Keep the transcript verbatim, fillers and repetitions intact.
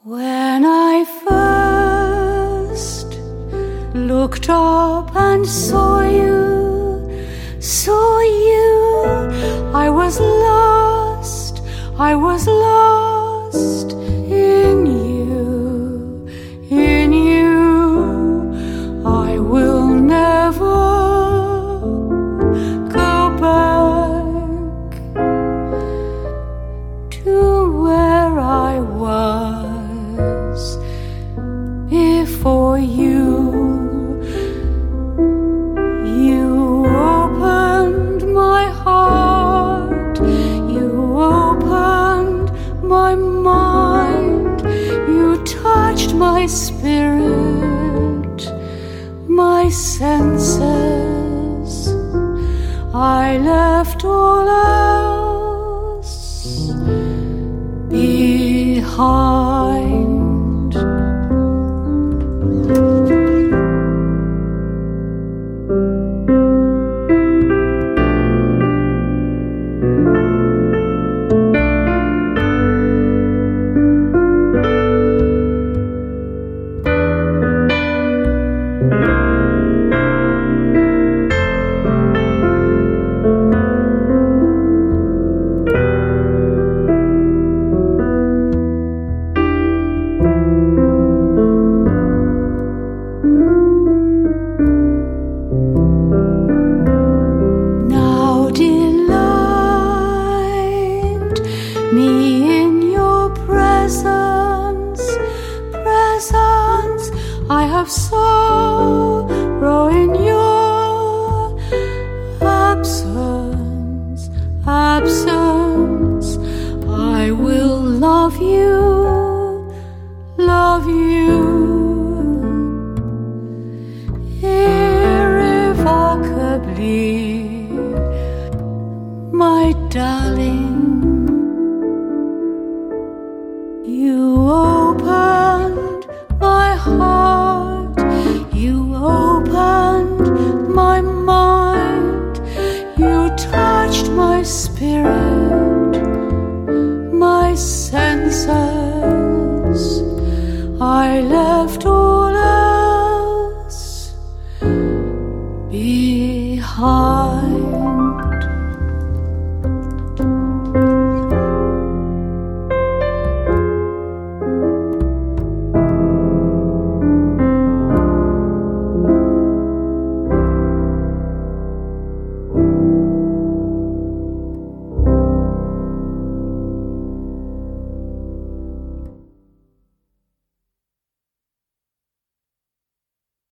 When I first looked up and saw you, saw you, I was lost, I was lost in you, in you. I will never go back to where I was before you. You opened my heart, you opened my mind, you touched my spirit, my senses. I left all else behind. Me in your presence, presence. I have sorrow in your absence, absence. I will love you, love you irrevocably, my darling. You opened my heart, you opened my mind, you touched my spirit, my senses.